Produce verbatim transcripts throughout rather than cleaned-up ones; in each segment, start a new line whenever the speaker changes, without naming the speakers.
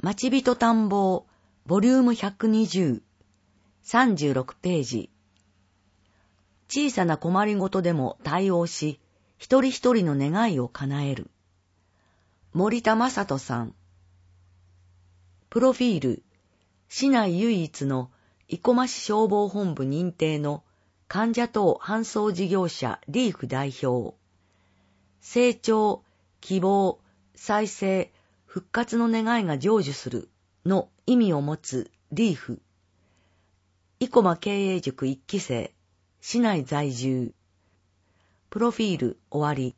町人探訪ボリュームひゃくにじゅう、さんじゅうろくページ。小さな困りごとでも対応し、一人一人の願いを叶える。森田正人さん。プロフィール、市内唯一の生駒市消防本部認定の患者等搬送事業者リーフ代表。成長、希望、再生、復活の願いが成就するの意味を持つリーフ。生駒経営塾一期生、市内在住。プロフィール終わり。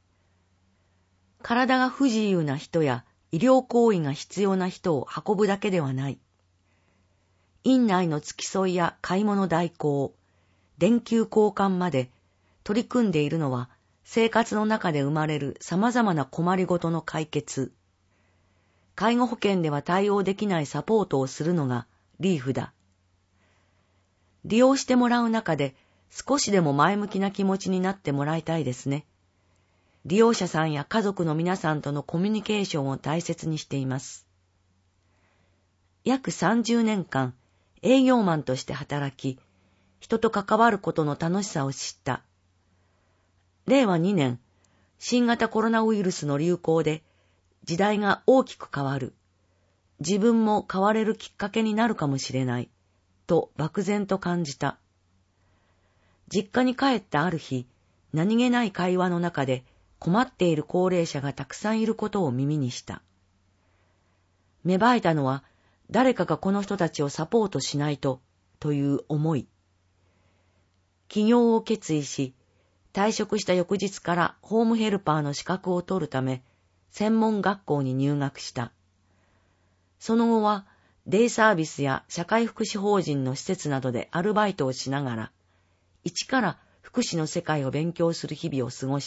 体が不自由な人や医療行為が必要な人を運ぶだけではない。院内の付き添いや買い物代行、電球交換まで取り組んでいるのは生活の中で生まれる様々な困りごとの解決。介護保険では対応できないサポートをするのがリーフだ。利用してもらう中で少しでも前向きな気持ちになってもらいたいですね。利用者さんや家族の皆さんとのコミュニケーションを大切にしています。約さんじゅうねんかん営業マンとして働き、人と関わることの楽しさを知った。れいわにねん、新型コロナウイルスの流行で時代が大きく変わる。自分も変われるきっかけになるかもしれない、と漠然と感じた。実家に帰ったある日、何気ない会話の中で困っている高齢者がたくさんいることを耳にした。芽生えたのは、誰かがこの人たちをサポートしないと、という思い。起業を決意し、退職した翌日からホームヘルパーの資格を取るため、専門学校に入学した。その後は、デイサービスや社会福祉法人の施設などでアルバイトをしながら、一から福祉の世界を勉強する日々を過ごした。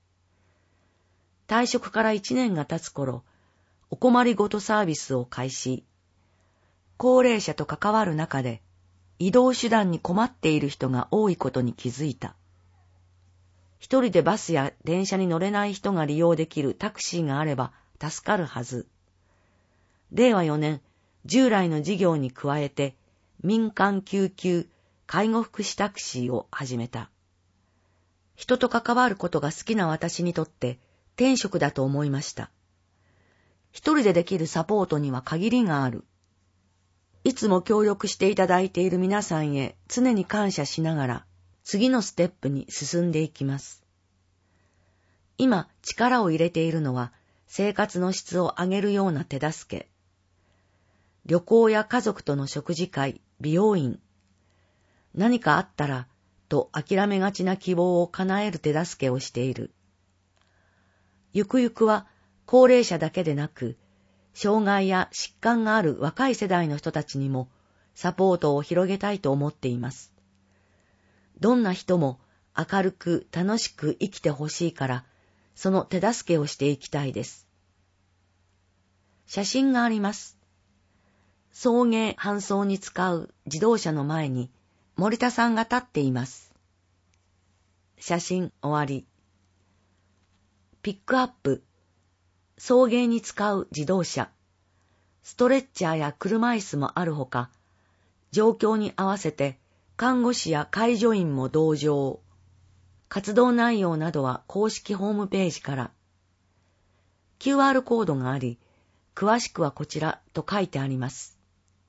退職から一年が経つ頃、お困りごとサービスを開始。高齢者と関わる中で、移動手段に困っている人が多いことに気づいた。一人でバスや電車に乗れない人が利用できるタクシーがあれば助かるはず。れいわよねん、従来の事業に加えて民間救急介護福祉タクシーを始めた。人と関わることが好きな私にとって天職だと思いました。一人でできるサポートには限りがある。いつも協力していただいている皆さんへ常に感謝しながら次のステップに進んでいきます。今力を入れているのは生活の質を上げるような手助け。旅行や家族との食事会、美容院。何かあったらと諦めがちな希望を叶える手助けをしている。ゆくゆくは高齢者だけでなく、障害や疾患がある若い世代の人たちにもサポートを広げたいと思っています。どんな人も明るく楽しく生きてほしいから、その手助けをしていきたいです。写真があります。送迎搬送に使う自動車の前に森田さんが立っています。写真終わり。ピックアップ。送迎に使う自動車。ストレッチャーや車椅子もあるほか、状況に合わせて看護師や介助員も同乗。活動内容などは公式ホームページから。キューアール コードがあり、詳しくはこちらと書いてあります。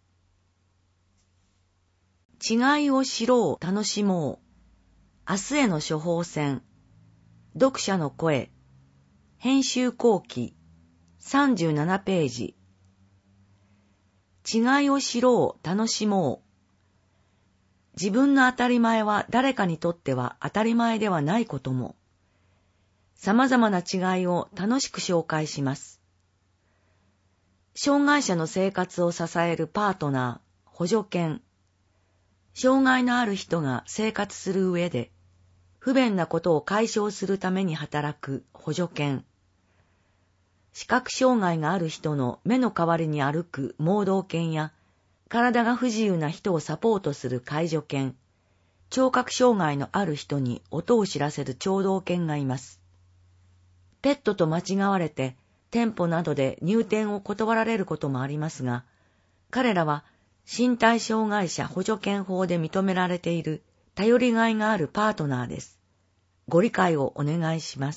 違いを知ろう、楽しもう。明日への処方箋。読者の声。編集後期。さんじゅうななページ。違いを知ろう、楽しもう。自分の当たり前は誰かにとっては当たり前ではないことも。様々な違いを楽しく紹介します。障害者の生活を支えるパートナー、補助犬。障害のある人が生活する上で、不便なことを解消するために働く補助犬。視覚障害がある人の目の代わりに歩く盲導犬や、体が不自由な人をサポートする介助犬、聴覚障害のある人に音を知らせる聴導犬がいます。ペットと間違われて店舗などで入店を断られることもありますが、彼らは身体障害者補助犬法で認められている頼りがいがあるパートナーです。ご理解をお願いします。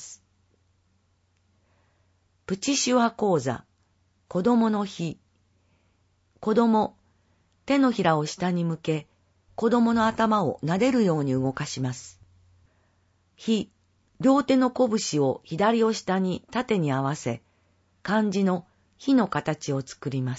プチ手話講座、子供の日。子供、手のひらを下に向け、子供の頭を撫でるように動かします。日、両手の拳を左を下に縦に合わせ、漢字の日の形を作ります。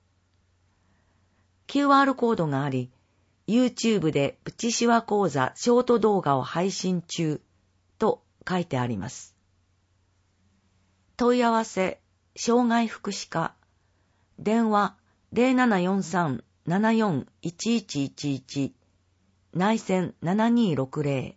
キューアール コードがあり、YouTube でプチ手話講座ショート動画を配信中と書いてあります。問い合わせ、障害福祉課、電話 ゼロななよんさん ななよん いちいちいちいち、内線ななにろくゼロ。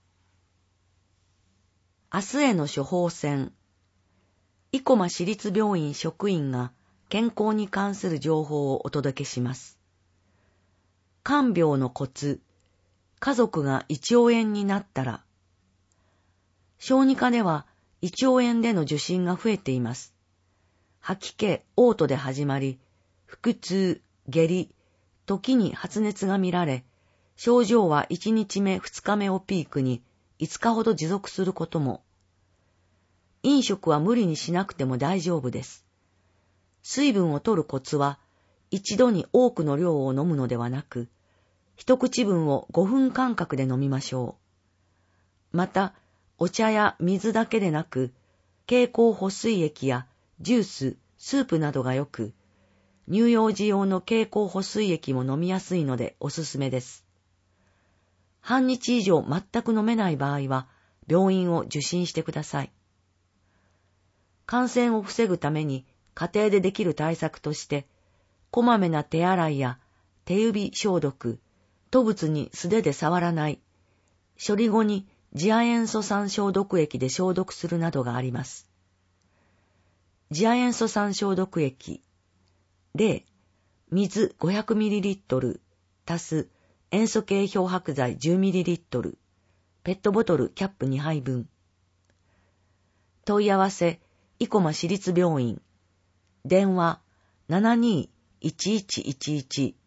明日への処方箋。生駒市立病院職員が健康に関する情報をお届けします。看病のコツ。家族が胃腸炎になったら。小児科では胃腸炎での受診が増えています。吐き気、嘔吐で始まり、腹痛、下痢、時に発熱が見られ、症状はいちにちめ、ふつかめをピークにいつかほど持続することも。飲食は無理にしなくても大丈夫です。水分を取るコツは、一度に多くの量を飲むのではなく、一口分をごふん間隔で飲みましょう。また、お茶や水だけでなく、経口補水液やジュース、スープなどがよく、乳幼児用の経口補水液も飲みやすいのでおすすめです。半日以上全く飲めない場合は、病院を受診してください。感染を防ぐために家庭でできる対策として、こまめな手洗いや手指消毒、吐物に素手で触らない、処理後に次亜塩素酸消毒液で消毒するなどがあります。次亜塩素酸消毒液。例、水 ごひゃくミリリットル 足す塩素系漂白剤 じゅうミリリットル、ペットボトルキャップにはいぶん。問い合わせ、生駒市立病院。電話 ななにいちいちいちいち。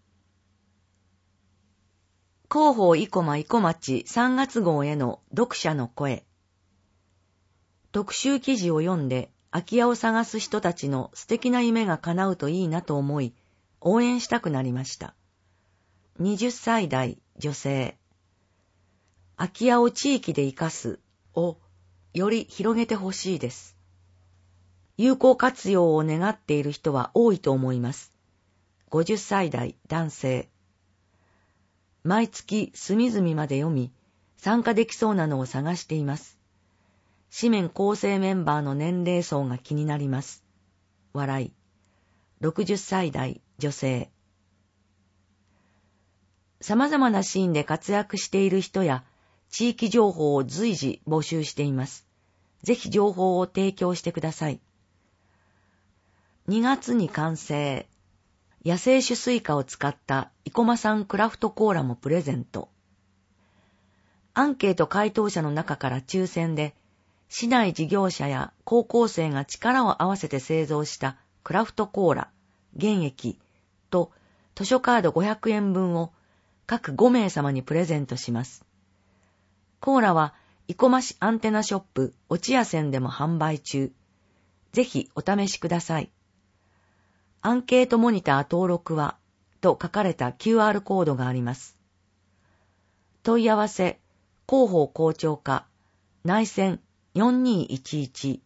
広報生駒生駒町さんがつ号への読者の声。特集記事を読んで空き家を探す人たちの素敵な夢が叶うといいなと思い、応援したくなりました。はたち代女性。空き家を地域で生かすをより広げてほしいです。有効活用を願っている人は多いと思います。はたち代男性。毎月隅々まで読み、参加できそうなのを探しています。紙面構成メンバーの年齢層が気になります。笑い。ろくじゅっさい代女性。様々なシーンで活躍している人や地域情報を随時募集しています。ぜひ情報を提供してください。にがつに完成。野生種スイカを使った生駒産クラフトコーラもプレゼント。アンケート回答者の中から抽選で、市内事業者や高校生が力を合わせて製造したクラフトコーラ、原液と図書カードごひゃくえんぶんを各ごめいさまにプレゼントします。コーラは生駒市アンテナショップ落谷線でも販売中。ぜひお試しください。アンケートモニター登録はと書かれた キューアール コードがあります。問い合わせ、広報校長課、内線よんにいちいち。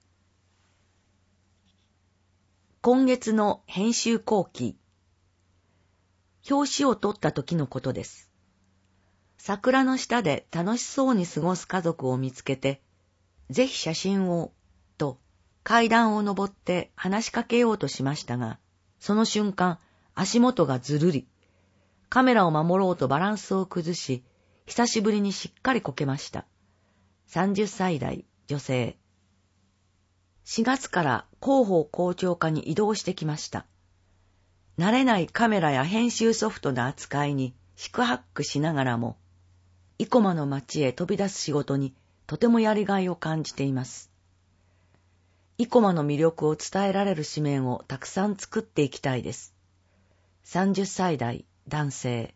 今月の編集後期。表紙を取った時のことです。桜の下で楽しそうに過ごす家族を見つけて、ぜひ写真を、と階段を登って話しかけようとしましたが、その瞬間、足元がずるり。カメラを守ろうとバランスを崩し、久しぶりにしっかりこけました。さんじゅっさい代女性。しがつから広報校長課に移動してきました。慣れないカメラや編集ソフトの扱いに四苦八苦しながらも、生駒の町へ飛び出す仕事にとてもやりがいを感じています。 生駒の魅力を伝えられる紙面をたくさん作っていきたいです。さんじゅっさい代男性。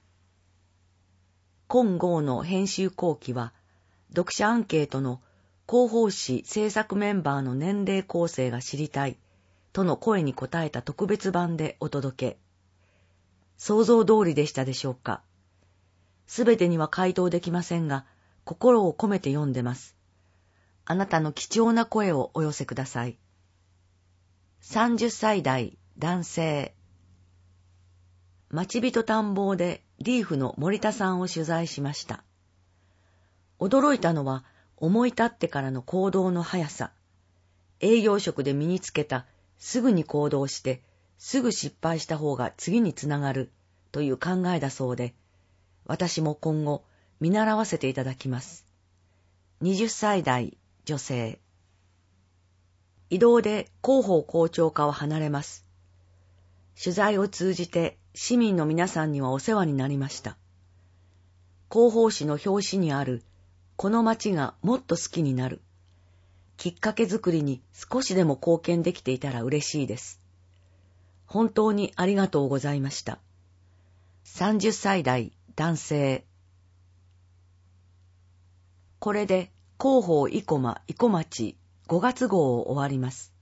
今号の編集後期は、読者アンケートの広報誌制作メンバーの年齢構成が知りたいとの声に応えた特別版でお届け。想像通りでしたでしょうか。すべてには回答できませんが、心を込めて読んでます。あなたの貴重な声をお寄せください。さんじゅっさい代男性。町人探訪でリーフの森田さんを取材しました。驚いたのは思い立ってからの行動の速さ。営業職で身につけたすぐに行動してすぐ失敗した方が次につながるという考えだそうで、私も今後見習わせていただきます。はたち代女性。異動で広報校長課を離れます。取材を通じて市民の皆さんにはお世話になりました。広報誌の表紙にあるこの街がもっと好きになる。きっかけ作りに少しでも貢献できていたら嬉しいです。本当にありがとうございました。さんじゅっさい代男性。これで広報生駒生駒町ごがつ号を終わります。